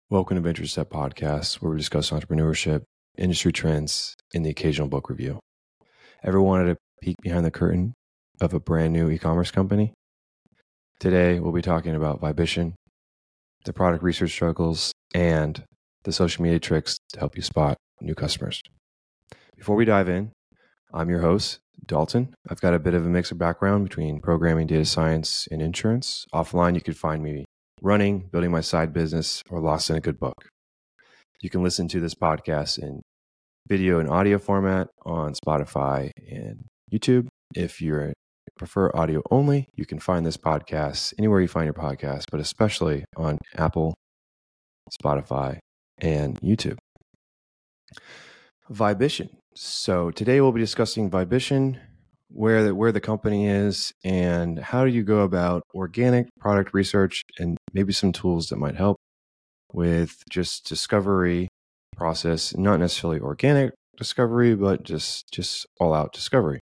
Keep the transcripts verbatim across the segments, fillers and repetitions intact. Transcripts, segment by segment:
Welcome to Venture Step Podcast, where we discuss entrepreneurship, industry trends, and the occasional book review. Ever wanted a peek behind the curtain of a brand new e-commerce company? Today, we'll be talking about Vibition, the product research struggles, and the social media tricks to help you spot new customers. Before we dive in, I'm your host, Dalton. I've got a bit of a mix of background between programming, data science, and insurance. Offline, you could find me running, building my side business, or lost in a good book. You can listen to this podcast in video and audio format on Spotify and YouTube. If you prefer audio only, you can find this podcast anywhere you find your podcast, but especially on Apple, Spotify, and YouTube. Vibition. So today we'll be discussing Vibition, where the, where the company is, and how do you go about organic product research, and maybe some tools that might help with just discovery process, not necessarily organic discovery, but just, just all out discovery.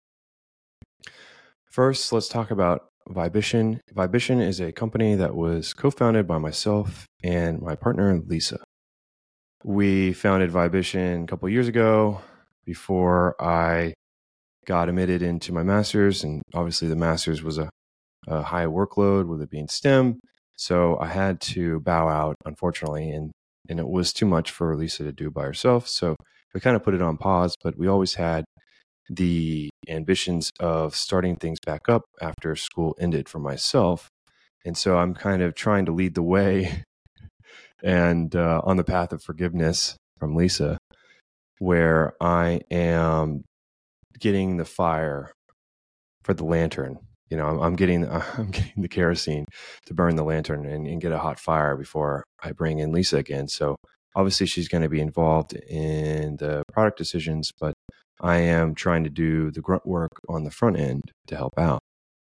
First, let's talk about Vibition. Vibition is a company that was co-founded by myself and my partner, Lisa. We founded Vibition a couple of years ago before I got admitted into my master's, and obviously the master's was a, a high workload with it being STEM. So I had to bow out, unfortunately, and, and it was too much for Lisa to do by herself. So we kind of put it on pause, but we always had the ambitions of starting things back up after school ended for myself. And so I'm kind of trying to lead the way and uh, on the path of forgiveness from Lisa, where I am getting the fire for the lantern. You know, I'm, I'm getting I'm getting the kerosene to burn the lantern and, and get a hot fire before I bring in Lisa again. So obviously she's going to be involved in the product decisions, but I am trying to do the grunt work on the front end to help out.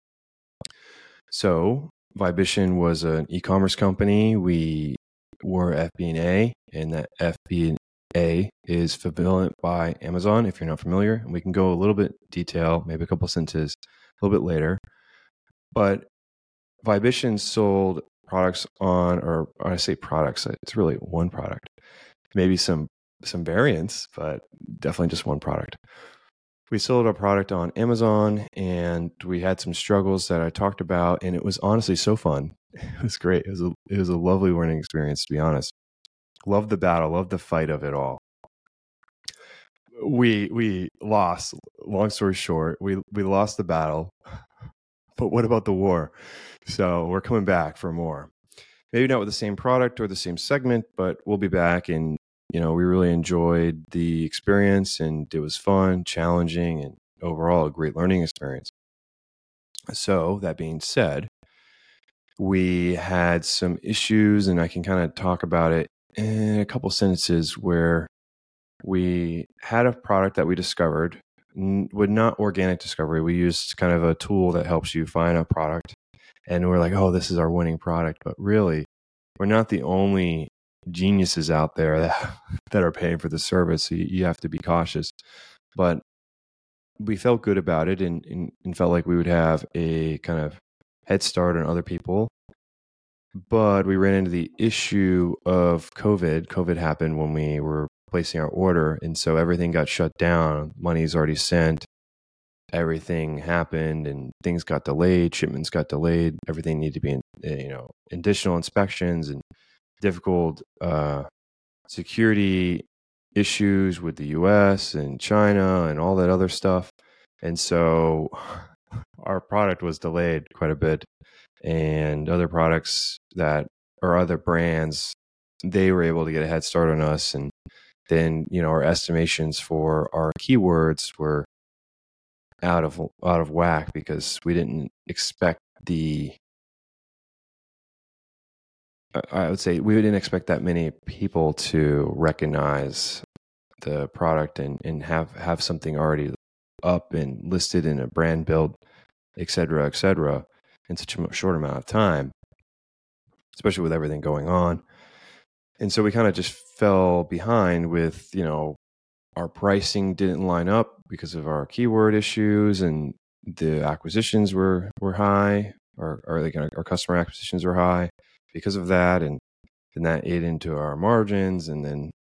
So Vibition was an e-commerce company. We were F B and A, and that F B and A is fulfillment by Amazon, if you're not familiar. And we can go a little bit detail, maybe a couple sentences a little bit later. But Vibition sold products on, or when I say products, it's really one product. Maybe some some variants, but definitely just one product. We sold our product on Amazon, and we had some struggles that I talked about, and it was honestly so fun. It was great. It was a, it was a lovely learning experience, to be honest. Loved the battle, loved the fight of it all. We we lost. Long story short, we we lost the battle. But what about the war? So we're coming back for more. Maybe not with the same product or the same segment, but we'll be back. And you know, we really enjoyed the experience, and it was fun, challenging, and overall a great learning experience. So that being said, we had some issues, and I can kind of talk about it in a couple sentences, where we had a product that we discovered, with not organic discovery. We used kind of a tool that helps you find a product, and we're like, oh, this is our winning product. But really, we're not the only geniuses out there that, that are paying for the service. So you, you have to be cautious. But we felt good about it, and, and, and felt like we would have a kind of head start on other people. But we ran into the issue of COVID. COVID happened when we were placing our order, and so everything got shut down. Money's already sent. Everything happened, and things got delayed. Shipments got delayed. Everything needed to be in, you know, additional inspections and difficult uh, security issues with the U S and China and all that other stuff. And so our product was delayed quite a bit, and other products that, or other brands, they were able to get a head start on us. And then, you know, our estimations for our keywords were out of out of whack, because we didn't expect the I would say we didn't expect that many people to recognize the product and, and have, have something already up and listed in a brand build, et cetera, et cetera, in such a short amount of time, especially with everything going on. And so we kind of just fell behind with, you know, our pricing didn't line up because of our keyword issues, and the acquisitions were, were high, or, or like our customer acquisitions were high because of that. And and that ate into our margins. And then,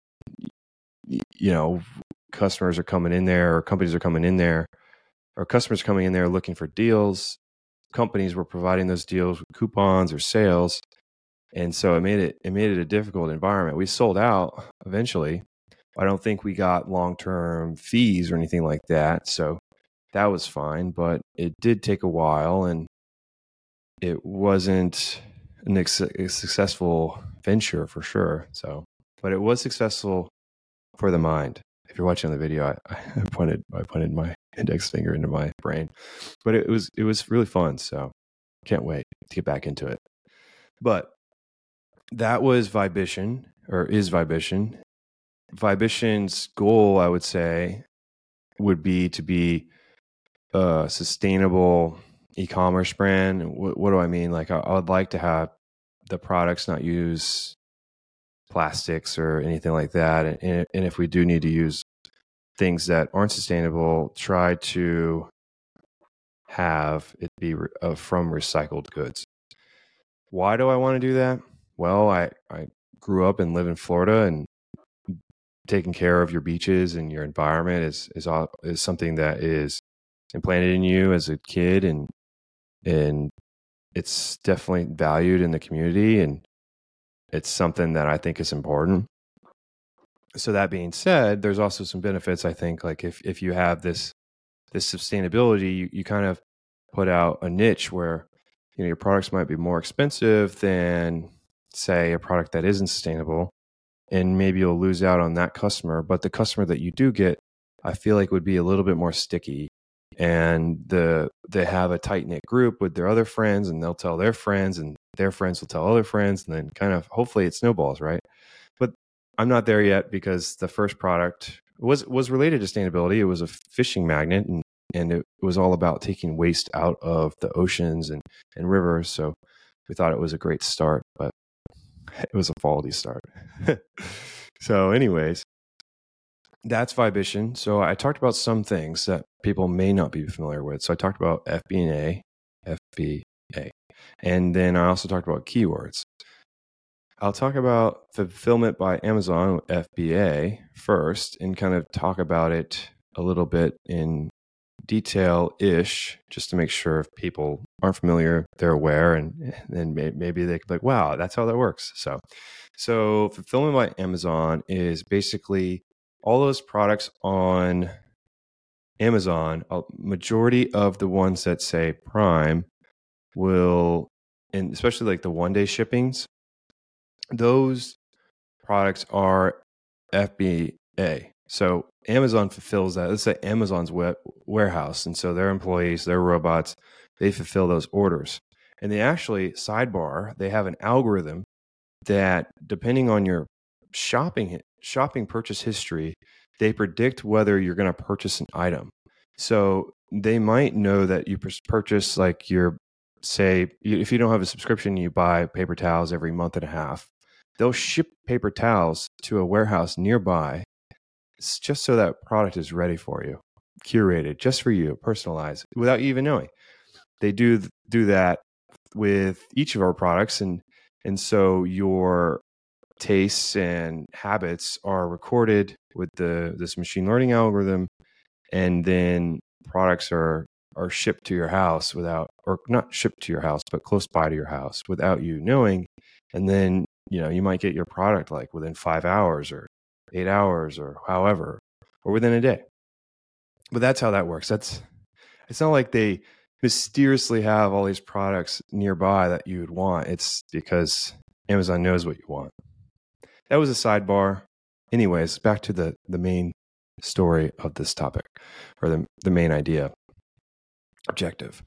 you know, customers are coming in there, or companies are coming in there, or customers coming in there looking for deals. Companies were providing those deals with coupons or sales. And so it made it, it made it a difficult environment. We sold out eventually. I don't think we got long-term fees or anything like that. So that was fine, but it did take a while, and it wasn't an ex- a successful venture for sure. So, but it was successful for the mind. If you're watching the video, I, I pointed, I pointed my index finger into my brain, but it was, it was really fun. So can't wait to get back into it. But that was Vibition, or is Vibition. Vibition's goal, I would say, would be to be a sustainable e-commerce brand. What, what do I mean? Like, I, I would like to have the products not use plastics or anything like that. And, and if we do need to use things that aren't sustainable, try to have it be re- uh, from recycled goods. Why do I want to do that? Well, I, I grew up and live in Florida, and taking care of your beaches and your environment is, is, is something that is implanted in you as a kid, and, and it's definitely valued in the community, and it's something that I think is important. So that being said, there's also some benefits. I think, like if, if you have this, this sustainability, you, you kind of put out a niche where, you know, your products might be more expensive than, say, a product that isn't sustainable, and maybe you'll lose out on that customer. But the customer that you do get, I feel like would be a little bit more sticky, and the they have a tight knit group with their other friends, and they'll tell their friends, and their friends will tell other friends, and then kind of hopefully it snowballs, right? But I'm not there yet, because the first product was was related to sustainability. It was a fishing magnet, and and it was all about taking waste out of the oceans and, and rivers. So we thought it was a great start, but it was a faulty start. So anyways, that's Vibition. So I talked about some things that people may not be familiar with. So I talked about F B A, F B A, and then I also talked about keywords. I'll talk about Fulfillment by Amazon, F B A, first, and kind of talk about it a little bit in detail-ish, just to make sure if people aren't familiar, they're aware, and then maybe they could be like, wow, that's how that works. So, so Fulfillment by Amazon is basically all those products on Amazon. A majority of the ones that say Prime will, and especially like the one-day shippings, those products are F B A. So Amazon fulfills that. Let's say Amazon's web warehouse, and so their employees, their robots, they fulfill those orders. And they actually, sidebar, they have an algorithm that, depending on your shopping shopping purchase history, they predict whether you're going to purchase an item. So they might know that you purchase, like, your, say, if you don't have a subscription, you buy paper towels every month and a half. They'll ship paper towels to a warehouse nearby, just so that product is ready for you, curated just for you, personalized, without you even knowing. They do do that with each of our products, and and so your tastes and habits are recorded with the this machine learning algorithm, and then products are are shipped to your house without, or not shipped to your house, but close by to your house without you knowing. And then, you know, you might get your product like within five hours or eight hours or however, or within a day. But that's how that works. That's, it's not like they mysteriously have all these products nearby that you would want. It's because Amazon knows what you want. That was a sidebar. Anyways, back to the, the main story of this topic, or the, the main idea, objective.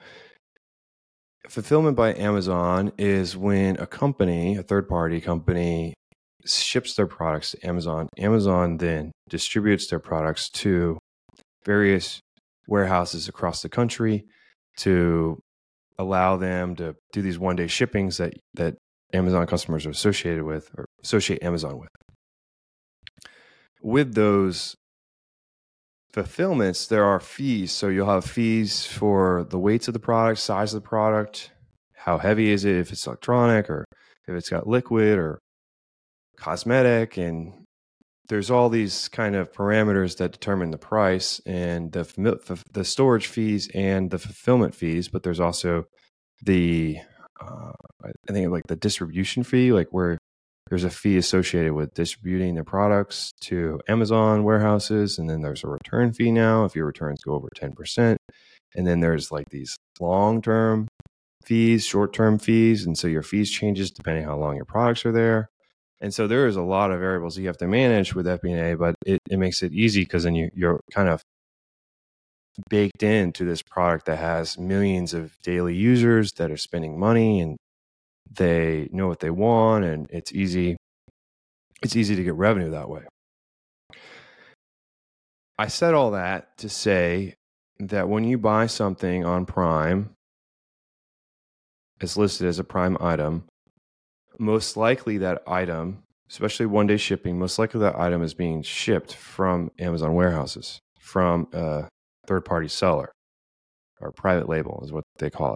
Fulfillment by Amazon is when a company, a third-party company, ships their products to Amazon. Amazon then distributes their products to various warehouses across the country to allow them to do these one-day shippings that, that Amazon customers are associated with, or associate Amazon with. With those fulfillments, there are fees. So you'll have fees for the weights of the product, size of the product, how heavy is it, if it's electronic or if it's got liquid or cosmetic, and there's all these kind of parameters that determine the price and the the storage fees and the fulfillment fees. But there's also the uh, I think like the distribution fee, like where there's a fee associated with distributing the products to Amazon warehouses, and then there's a return fee now if your returns go over ten percent. And then there's like these long-term fees, short-term fees, and so your fees changes depending how long your products are there. And so there is a lot of variables you have to manage with F B and A, but it, it makes it easy because then you, you're kind of baked into this product that has millions of daily users that are spending money, and they know what they want, and it's easy. It's easy to get revenue that way. I said all that to say that when you buy something on Prime, it's listed as a Prime item, most likely that item, especially one day shipping, most likely that item is being shipped from Amazon warehouses, from a third party seller, or private label is what they call it.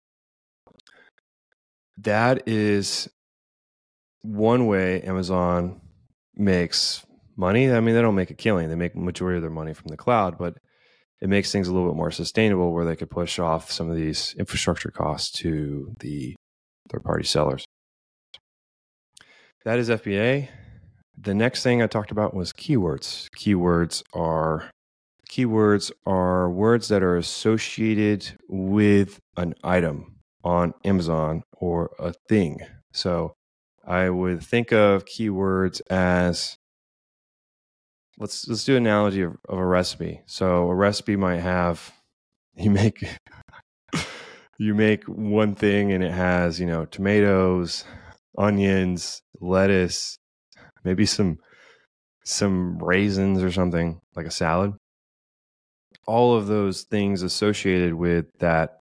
That is one way Amazon makes money. I mean, they don't make a killing. They make the majority of their money from the cloud, but it makes things a little bit more sustainable where they could push off some of these infrastructure costs to the third-party sellers. That is F B A. The next thing I talked about was keywords. Keywords are keywords are words that are associated with an item on Amazon or a thing. So I would think of keywords as let's let's do an analogy of, of a recipe. So a recipe might have you make you make one thing and it has, you know, tomatoes, onions, lettuce, maybe some some raisins or something, like a salad. All of those things associated with that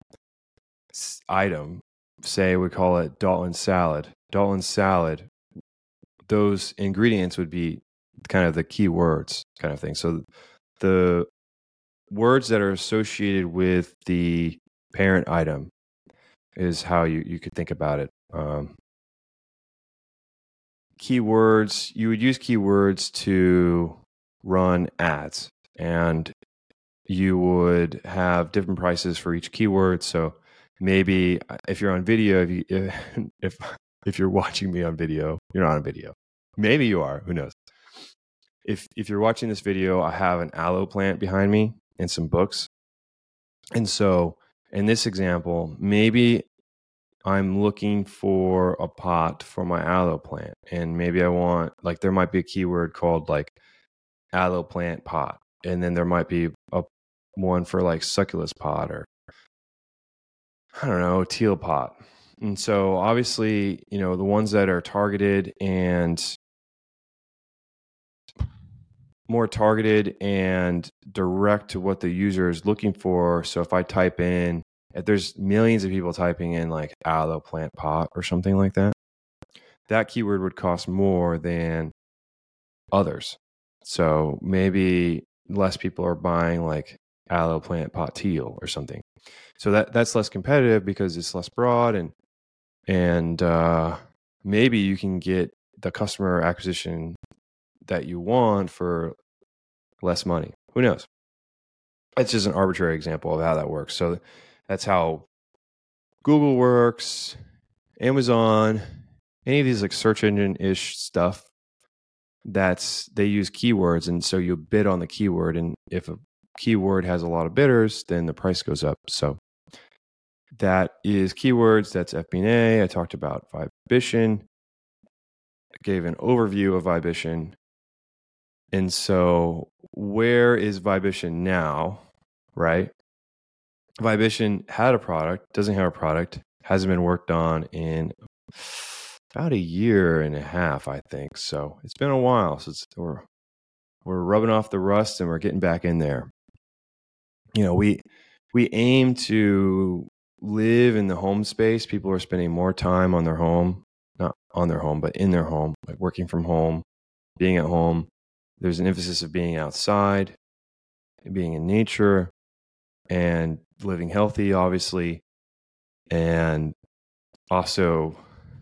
item, say we call it Dalton salad. Dalton salad, those ingredients would be kind of the key words kind of thing. So the words that are associated with the parent item is how you, you could think about it. Um, keywords, you would use keywords to run ads, and you would have different prices for each keyword. So maybe if you're on video, if you, if if you're watching me on video, you're not on video. Maybe you are. Who knows? If if you're watching this video, I have an aloe plant behind me and some books. And so in this example, maybe I'm looking for a pot for my aloe plant, and maybe I want, like, there might be a keyword called like aloe plant pot, and then there might be a one for like succulus pot, or I don't know, teal pot. And so obviously, you know, the ones that are targeted and more targeted and direct to what the user is looking for. So if I type in, if there's millions of people typing in like aloe plant pot or something like that, that keyword would cost more than others. So maybe less people are buying like aloe plant pot teal or something. So that that's less competitive because it's less broad, and and uh, maybe you can get the customer acquisition that you want for less money. Who knows? It's just an arbitrary example of how that works. So that's how Google works, Amazon, any of these like search engine-ish stuff. That's they use keywords, and so you bid on the keyword, and if a keyword has a lot of bidders, then the price goes up. So that is keywords. That's F B and A. I talked about Vibition. I gave an overview of Vibition. And so where is Vibition now, right? Vibition had a product, doesn't have a product, hasn't been worked on in about a year and a half, I think. So it's been a while. So it's, we're, we're rubbing off the rust and we're getting back in there. You know, we we aim to live in the home space. People are spending more time on their home, not on their home, but in their home, like working from home, being at home. There's an emphasis of being outside, being in nature, and living healthy, obviously. And also,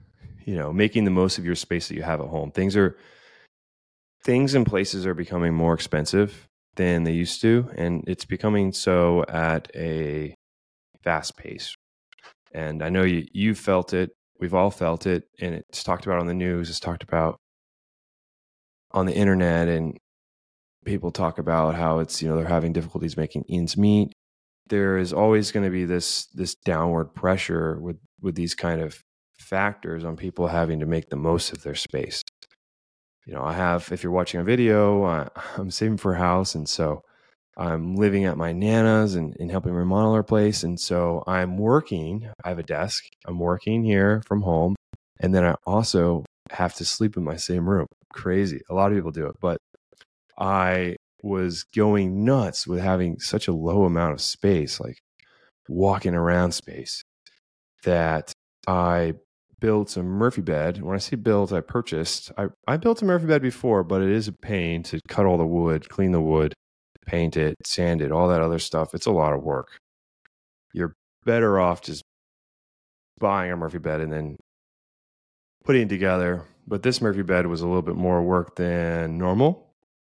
you know, making the most of your space that you have at home. Things are things and places are becoming more expensive than they used to, and it's becoming so at a fast pace. And I know you you felt it. We've all felt it, and it's talked about on the news. It's talked about on the internet, and people talk about how it's, you know, they're having difficulties making ends meet. There is always going to be this this downward pressure with with these kind of factors on people having to make the most of their space. You know, I have, if you're watching a video, I, I'm saving for a house, and so I'm living at my Nana's and, and helping remodel our place. And so I'm working, I have a desk, I'm working here from home. And then I also have to sleep in my same room. Crazy. A lot of people do it, but I was going nuts with having such a low amount of space, like walking around space, that I built a Murphy bed. When I say built, I purchased. I, I built a Murphy bed before, but it is a pain to cut all the wood, clean the wood, paint it, sand it, all that other stuff. It's a lot of work. You're better off just buying a Murphy bed and then putting it together. But this Murphy bed was a little bit more work than normal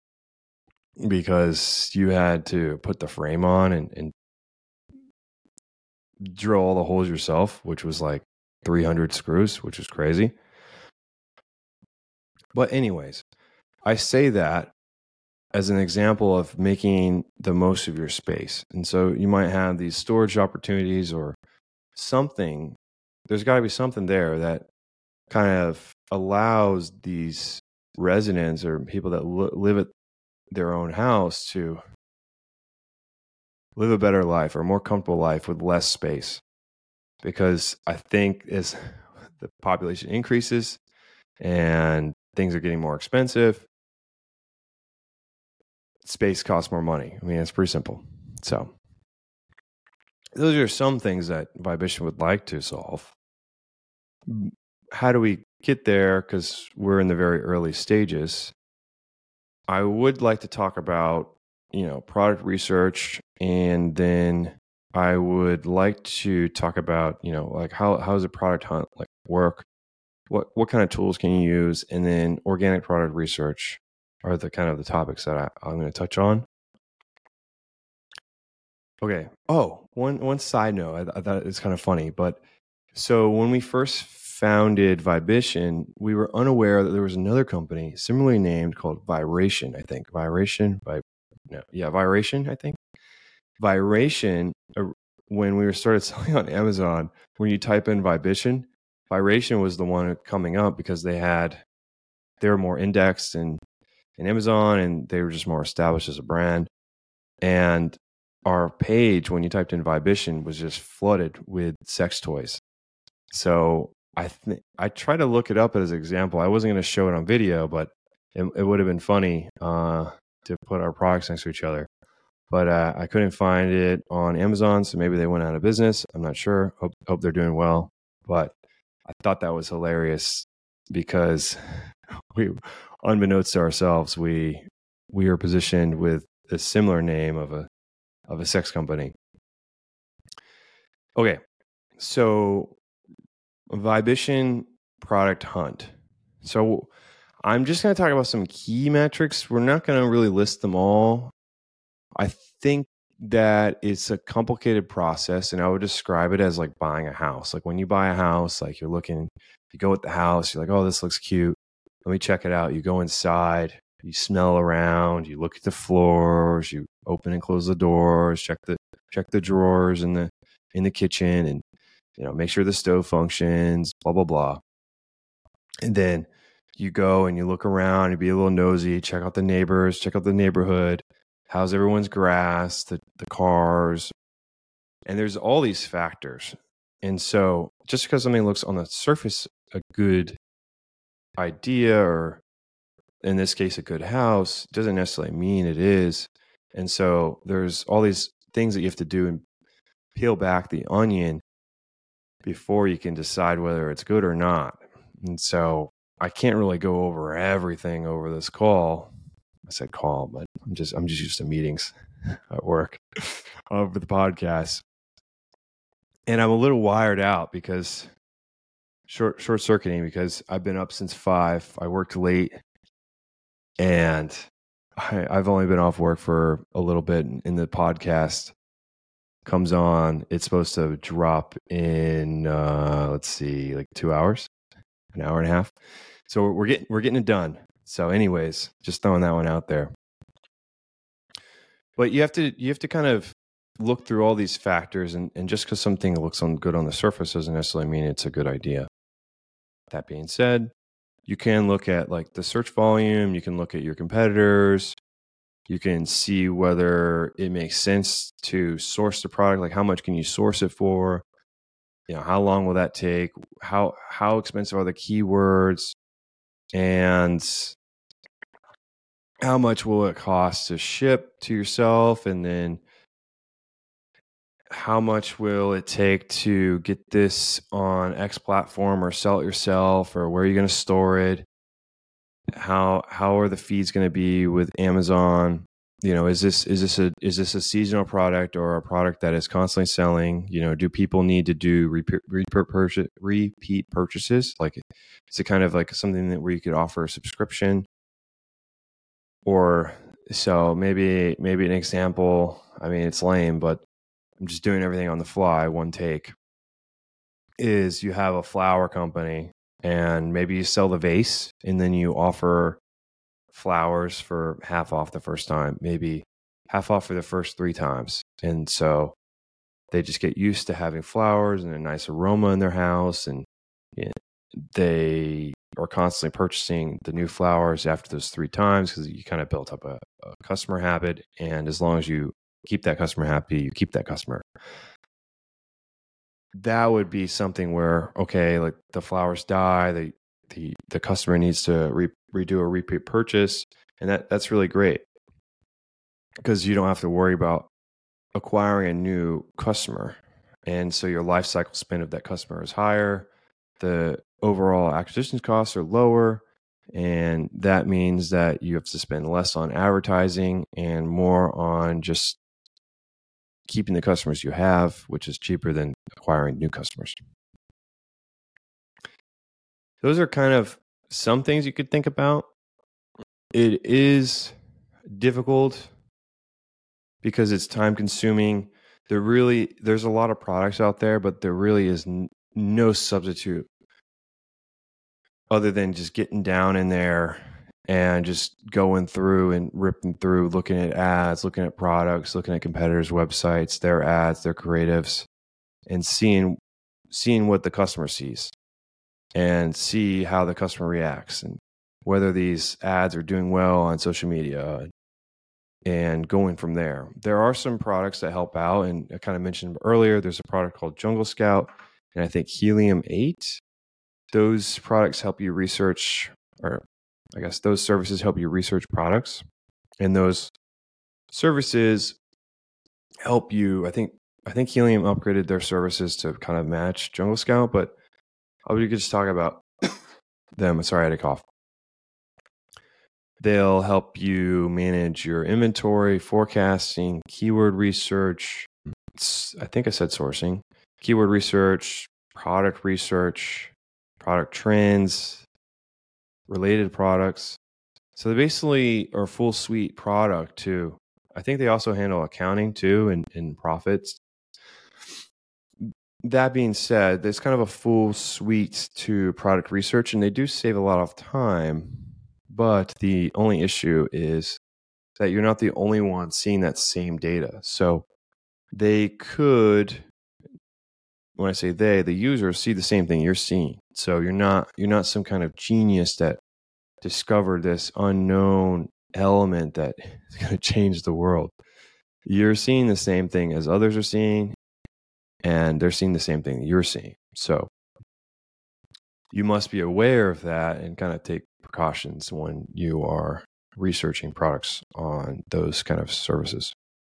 because you had to put the frame on and, and drill all the holes yourself, which was like three hundred screws, which is crazy. But anyways, I say that as an example of making the most of your space. And so you might have these storage opportunities or something. There's got to be something there that kind of allows these residents or people that li- live at their own house to live a better life or a more comfortable life with less space. Because I think as the population increases and things are getting more expensive, space costs more money. I mean, it's pretty simple. So those are some things that Vibition would like to solve. How do we get there? Because we're in the very early stages. I would like to talk about, you know, product research, and then I would like to talk about, you know, like how how does a product hunt like work? What what kind of tools can you use? And then organic product research are the kind of the topics that I, I'm going to touch on. Okay. Oh, one one side note, I, I thought it's kind of funny, but so when we first founded Vibition, we were unaware that there was another company similarly named called Viration. I think Viration, by no, yeah, Viration. I think Viration. Uh, when we were started selling on Amazon, when you type in Vibition, Viration was the one coming up because they had they were more indexed in in Amazon, and they were just more established as a brand. And our page, when you typed in Vibition, was just flooded with sex toys. So I th- I tried to look it up as an example. I wasn't going to show it on video, but it, it would have been funny uh, to put our products next to each other. But uh, I couldn't find it on Amazon, so maybe they went out of business. I'm not sure. Hope, hope they're doing well. But I thought that was hilarious because we, unbeknownst to ourselves, we we were positioned with a similar name of a of a sex company. Okay, so Vibition product hunt. So I'm just going to talk about some key metrics. We're not going to really list them all. I think that it's a complicated process, and I would describe it as like buying a house. Like when you buy a house, like you're looking, you go at the house, you're like, oh, this looks cute. Let me check it out. You go inside, you smell around, you look at the floors, you open and close the doors, check the check the drawers in the in the kitchen, and you know, make sure the stove functions, blah blah blah. And then you go and you look around, you be a little nosy, check out the neighbors, check out the neighborhood. How's everyone's grass, the, the cars? And there's all these factors. And so just because something looks on the surface a good idea, or in this case, a good house, doesn't necessarily mean it is. And so there's all these things that you have to do and peel back the onion before you can decide whether it's good or not. And so I can't really go over everything over this call. I said call, but I'm just I'm just used to meetings at work over the podcast. And I'm a little wired out because short short circuiting because I've been up since five. I worked late, and I, I've only been off work for a little bit. And the podcast comes on. It's supposed to drop in uh, let's see, like two hours, an hour and a half. So we're getting we're getting it done. So, anyways, just throwing that one out there. But you have to you have to kind of look through all these factors, and, and just because something looks on, good on the surface doesn't necessarily mean it's a good idea. That being said, you can look at like the search volume, you can look at your competitors, you can see whether it makes sense to source the product, like how much can you source it for, you know, how long will that take, how how expensive are the keywords, and how much will it cost to ship to yourself, and then how much will it take to get this on X platform or sell it yourself, or where are you going to store it? How how are the feeds going to be with Amazon? You know, is this is this a is this a seasonal product or a product that is constantly selling? You know, do people need to do repeat repeat, repeat purchases? Like, is it kind of like something that where you could offer a subscription? Or so maybe maybe an example. I mean, it's lame, but I'm just doing everything on the fly, one take. Is you have a flower company and maybe you sell the vase and then you offer flowers for half off the first time, maybe half off for the first three times. And so they just get used to having flowers and a nice aroma in their house, and you know, they are constantly purchasing the new flowers after those three times because you kind of built up a, a customer habit. And as long as you keep that customer happy, you keep that customer. That would be something where, okay, like the flowers die, the the, the customer needs to re, redo a repeat purchase, and that, that's really great because you don't have to worry about acquiring a new customer. And so your life cycle spend of that customer is higher, the overall acquisition costs are lower, and that means that you have to spend less on advertising and more on just keeping the customers you have, which is cheaper than acquiring new customers. Those are kind of some things you could think about. It is difficult because it's time consuming. There really, there's a lot of products out there, but there really is n- no substitute other than just getting down in there and just going through and ripping through, looking at ads, looking at products, looking at competitors' websites, their ads, their creatives, and seeing seeing what the customer sees and see how the customer reacts and whether these ads are doing well on social media, and going from there. There are some products that help out, and I kind of mentioned earlier, there's a product called Jungle Scout and I think Helium eight. Those products help you research, or I guess those services help you research products, and those services help you. I think I think Helium upgraded their services to kind of match Jungle Scout, but I would just talk about them. Sorry, I had a cough. They'll help you manage your inventory, forecasting, keyword research. It's, I think I said sourcing, keyword research, product research, product trends, related products. So they basically are a full suite product too. I think they also handle accounting too, and, and profits. That being said, there's kind of a full suite to product research, and they do save a lot of time. But the only issue is that you're not the only one seeing that same data. So they could, when I say they, the users see the same thing you're seeing. So you're not you're not some kind of genius that discovered this unknown element that is going to change the world. You're seeing the same thing as others are seeing, and they're seeing the same thing that you're seeing. So you must be aware of that and kind of take precautions when you are researching products on those kind of services.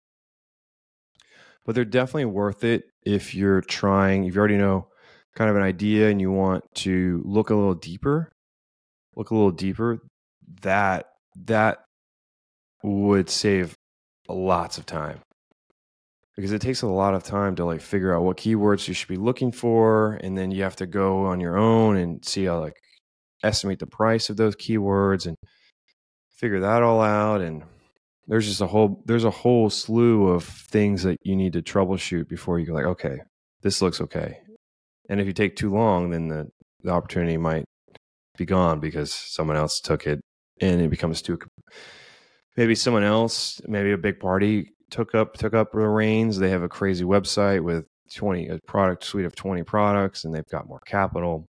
But they're definitely worth it if you're trying, if you already know kind of an idea and you want to look a little deeper, look a little deeper, that that would save lots of time. because it takes a lot of time to like figure out what keywords you should be looking for. And then you have to go on your own and see how like estimate the price of those keywords and figure that all out. And there's just a whole, there's a whole slew of things that you need to troubleshoot before you go like, okay, this looks okay. And if you take too long, then the, the opportunity might be gone because someone else took it and it becomes too, maybe someone else, maybe a big party took up, took up the reins. They have a crazy website with twenty, a product suite of twenty products, and they've got more capital.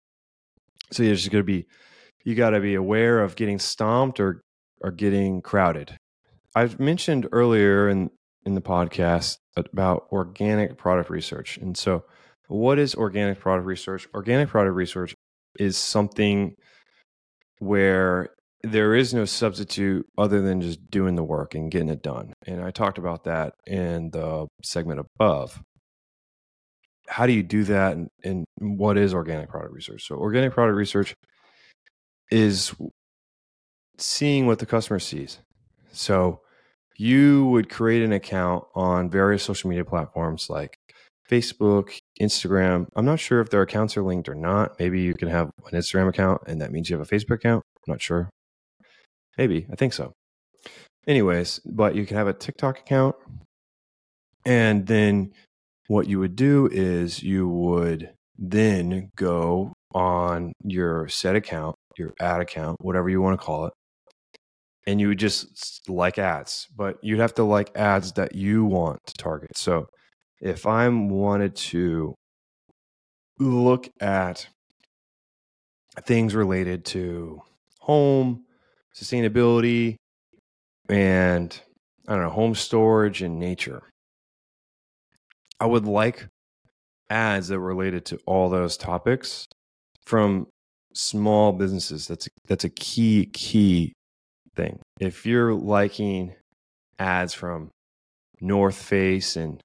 So you're just going to be, you got to be aware of getting stomped or, or getting crowded. I've mentioned earlier in, in the podcast about organic product research. And so what is organic product research? Organic product research is something where there is no substitute other than just doing the work and getting it done. And I talked about that in the segment above. How do you do that? And, and what is organic product research? So organic product research is seeing what the customer sees. So you would create an account on various social media platforms like Facebook, Instagram. I'm not sure if their accounts are linked or not. Maybe you can have an Instagram account and that means you have a Facebook account. I'm not sure. Maybe. I think so. Anyways, but you can have a TikTok account. And then what you would do is you would then go on your set account, your ad account, whatever you want to call it. And you would just like ads, but you'd have to like ads that you want to target. So if I wanted to look at things related to home, sustainability, and I don't know, home storage and nature, I would like ads that were related to all those topics from small businesses. That's a, that's a key, key thing. If you're liking ads from North Face and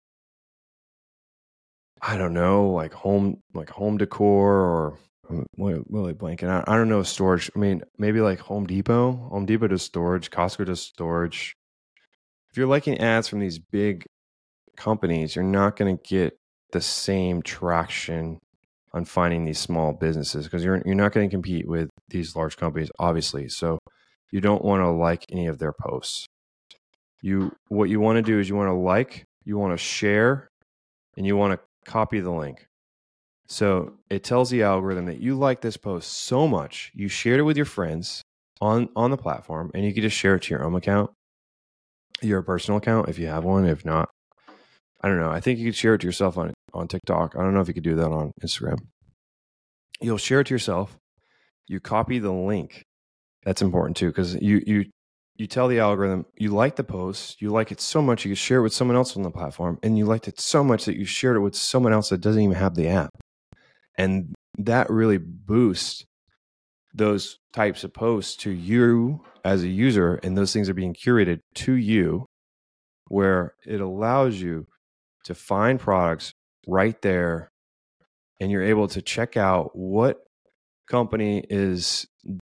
I don't know, like home, like home decor or what, really blanking. I, I don't know storage. I mean, maybe like Home Depot. Home Depot does storage. Costco does storage. If you're liking ads from these big companies, you're not going to get the same traction on finding these small businesses because you're you're not going to compete with these large companies, obviously. So you don't want to like any of their posts. You what you want to do is you want to like, you want to share, and you want to copy the link. So it tells the algorithm that you like this post so much, you shared it with your friends on, on the platform, and you can just share it to your own account, your personal account if you have one. If not, I don't know. I think you could share it to yourself on, on TikTok. I don't know if you could do that on Instagram. You'll share it to yourself. You copy the link. That's important too, because you you you tell the algorithm you like the post, you like it so much you can share it with someone else on the platform, and you liked it so much that you shared it with someone else that doesn't even have the app. And that really boosts those types of posts to you as a user, and those things are being curated to you, where it allows you to find products right there, and you're able to check out what company is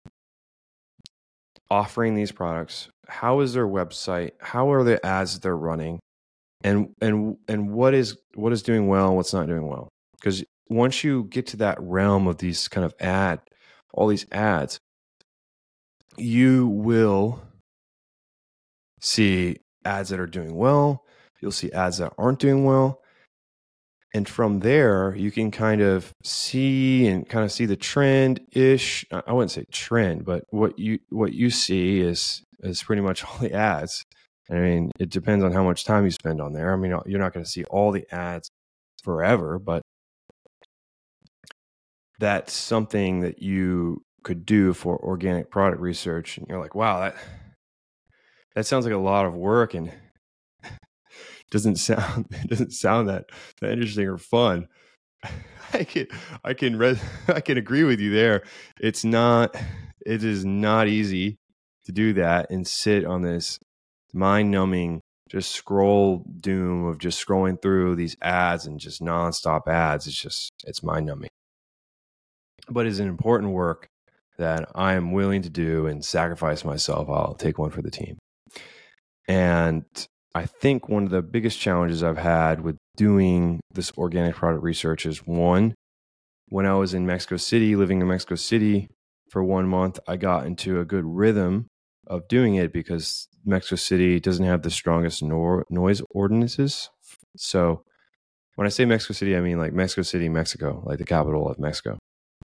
offering these products, how is their website, how are the ads they're running, and and and what is what is doing well and what's not doing well. Because once you get to that realm of these kind of ad, all these ads, you will see ads that are doing well, you'll see ads that aren't doing well. And from there, you can kind of see and kind of see the trend-ish. I wouldn't say trend, but what you what you see is is pretty much all the ads. I mean, it depends on how much time you spend on there. I mean, you're not going to see all the ads forever, but that's something that you could do for organic product research. And you're like, wow, that that sounds like a lot of work and doesn't sound it doesn't sound that, that interesting or fun. I can I can re- I can agree with you there. It's not it is not easy to do that and sit on this mind-numbing just scroll doom of just scrolling through these ads and just nonstop ads. It's just it's mind-numbing. But it's an important work that I am willing to do and sacrifice myself. I'll take one for the team. And I think one of the biggest challenges I've had with doing this organic product research is one, when I was in Mexico City, living in Mexico City for one month, I got into a good rhythm of doing it because Mexico City doesn't have the strongest nor- noise ordinances. So when I say Mexico City, I mean like Mexico City, Mexico, like the capital of Mexico.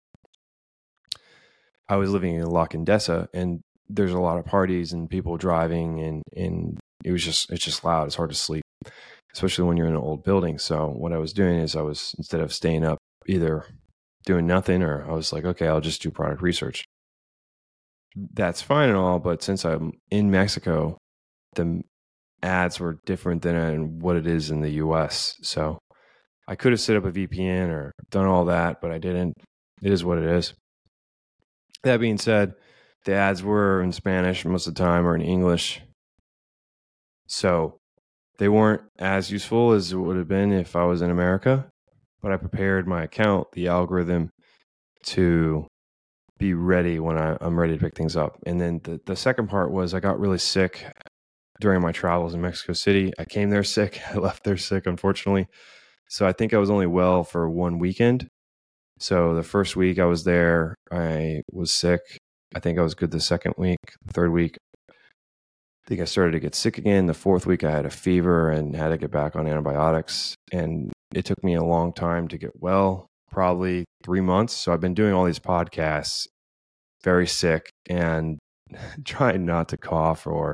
I was living in La Condesa, and there's a lot of parties and people driving, and, and it was just, it's just loud. It's hard to sleep, especially when you're in an old building. So what I was doing is I was, instead of staying up either doing nothing, or I was like, okay, I'll just do product research. That's fine and all, but since I'm in Mexico, the ads were different than what it is in the U S. So I could have set up a V P N or done all that, but I didn't. It is what it is. That being said, the ads were in Spanish most of the time, or in English. So they weren't as useful as it would have been if I was in America, but I prepared my account, the algorithm, to be ready when I, I'm ready to pick things up. And then the, the second part was I got really sick during my travels in Mexico City. I came there sick. I left there sick, unfortunately. So I think I was only well for one weekend. So the first week I was there, I was sick. I think I was good the second week. The third week, I think I started to get sick again. The fourth week, I had a fever and had to get back on antibiotics. And it took me a long time to get well, probably three months. So I've been doing all these podcasts, very sick, and trying not to cough or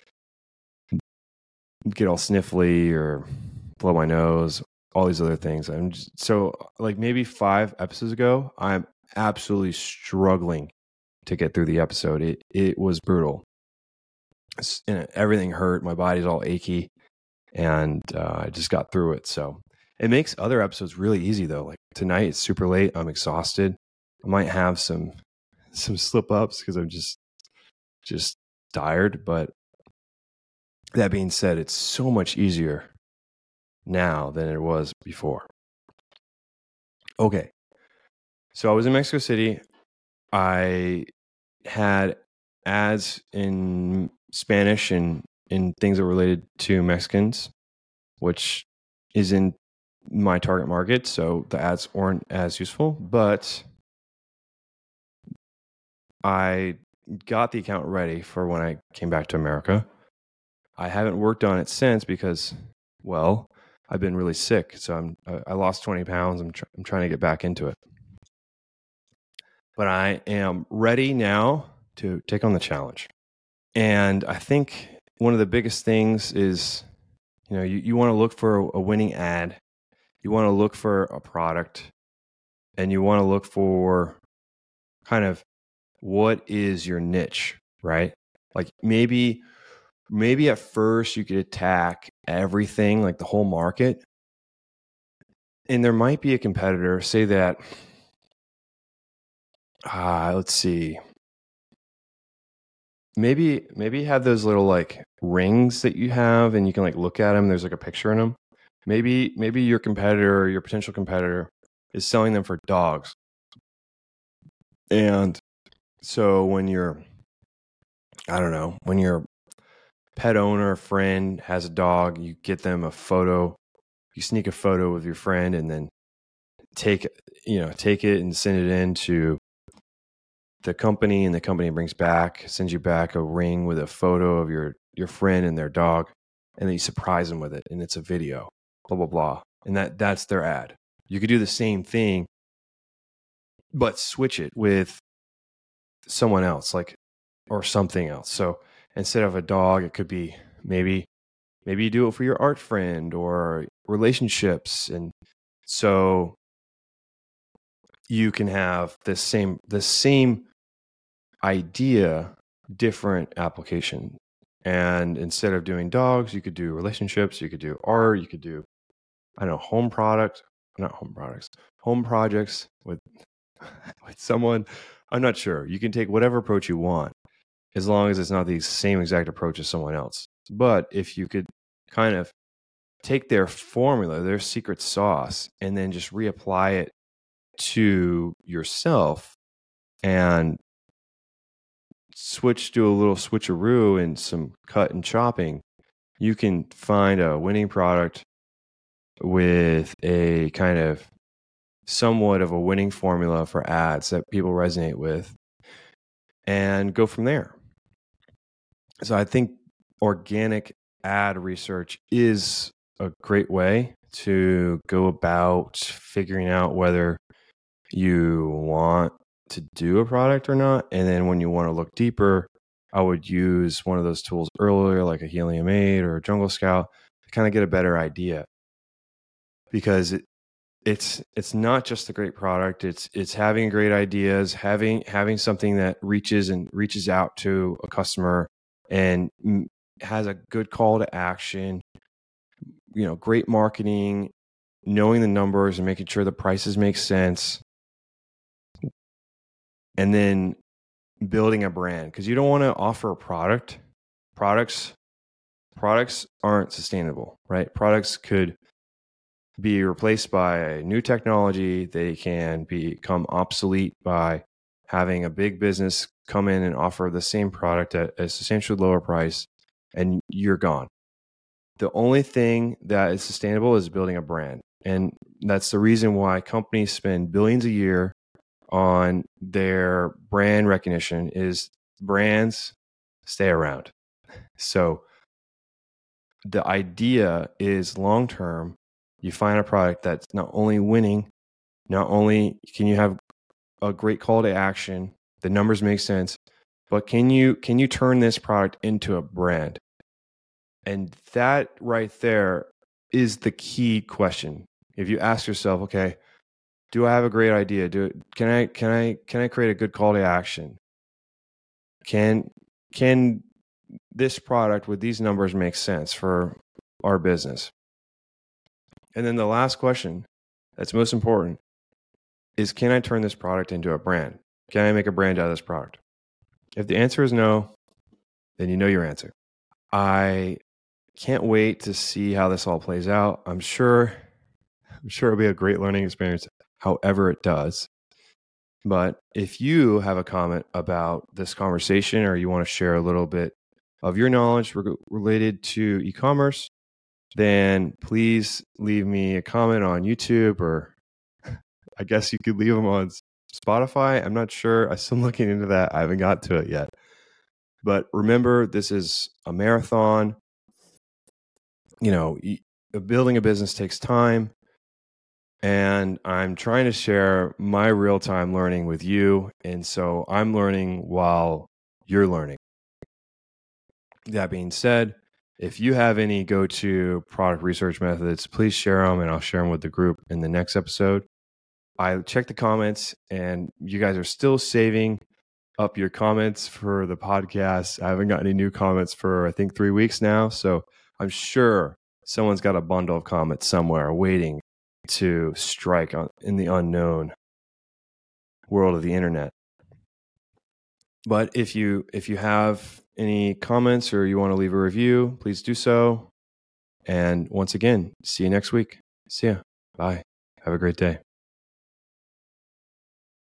get all sniffly or blow my nose, all these other things. I'm just, so like maybe five episodes ago, I'm absolutely struggling to get through the episode. It it was brutal. It's, and everything hurt. My body's all achy, and uh, I just got through it. So it makes other episodes really easy though. Like tonight, it's super late. I'm exhausted. I might have some some slip ups because I'm just just tired. But that being said, it's so much easier now than it was before. Okay. So I was in Mexico City. I had ads in Spanish and in things that were related to Mexicans, which is in my target market. So the ads weren't as useful, but I got the account ready for when I came back to America. I haven't worked on it since because, well, I've been really sick. So I'm, I lost twenty pounds. I'm, tr- I'm trying to get back into it. But I am ready now to take on the challenge. And I think one of the biggest things is, you know, you, you want to look for a winning ad. You want to look for a product, and you want to look for kind of what is your niche, right? Like maybe, maybe at first you could attack everything, like the whole market. And there might be a competitor, say that, uh, let's see, maybe, maybe have those little like rings that you have and you can like look at them. There's like a picture in them. Maybe, maybe your competitor or your potential competitor is selling them for dogs. And so when you're, I don't know, when your pet owner friend has a dog, you get them a photo, you sneak a photo with your friend and then take, you know, take it and send it in to the company, and the company brings back, sends you back a ring with a photo of your, your friend and their dog. And then you surprise them with it. And it's a video, blah, blah, blah. And that, that's their ad. You could do the same thing, but switch it with someone else, like, or something else. So instead of a dog, it could be maybe, maybe you do it for your art friend or relationships. And so you can have the same, the same idea, different application. And instead of doing dogs, you could do relationships, you could do art, you could do, I don't know, home products, not home products, home projects with, with someone. I'm not sure. You can take whatever approach you want, as long as it's not the same exact approach as someone else. But if you could kind of take their formula, their secret sauce, and then just reapply it to yourself and switch, do a little switcheroo and some cut and chopping, you can find a winning product with a kind of somewhat of a winning formula for ads that people resonate with and go from there. So I think organic ad research is a great way to go about figuring out whether you want to do a product or not. And then when you want to look deeper, I would use one of those tools earlier, like a Helium eight or a Jungle Scout, to kind of get a better idea. Because it, it's it's not just a great product. It's it's having great ideas, having having something that reaches and reaches out to a customer and has a good call to action. You know, great marketing, knowing the numbers and making sure the prices make sense, and then building a brand, because you don't want to offer a product. Products products aren't sustainable, right? Products could be replaced by new technology. They can become obsolete by having a big business come in and offer the same product at a substantially lower price, and you're gone. The only thing that is sustainable is building a brand. And that's the reason why companies spend billions a year on their brand recognition, is brands stay around. So the idea is long-term, you find a product that's not only winning, not only can you have a great call to action, the numbers make sense, but can you can you turn this product into a brand? And that right there is the key question. If you ask yourself, okay, do I have a great idea? Do can I can I can I create a good call to action? Can can this product with these numbers make sense for our business? And then the last question that's most important is, can I turn this product into a brand? Can I make a brand out of this product? If the answer is no, then you know your answer. I can't wait to see how this all plays out. I'm sure, I'm sure it'll be a great learning experience, however it does. But if you have a comment about this conversation, or you want to share a little bit of your knowledge re- related to e-commerce, then please leave me a comment on YouTube, or I guess you could leave them on Spotify. I'm not sure. I'm still looking into that. I haven't got to it yet. But remember, this is a marathon. You know, building a business takes time. And I'm trying to share my real-time learning with you. And so I'm learning while you're learning. That being said, if you have any go-to product research methods, please share them, and I'll share them with the group in the next episode. I checked the comments, and you guys are still saving up your comments for the podcast. I haven't got any new comments for, I think, three weeks now. So I'm sure someone's got a bundle of comments somewhere waiting to strike on, in the unknown world of the internet. But if you if you have any comments, or you want to leave a review, please do so. And once again, see you next week. See ya. Bye. Have a great day.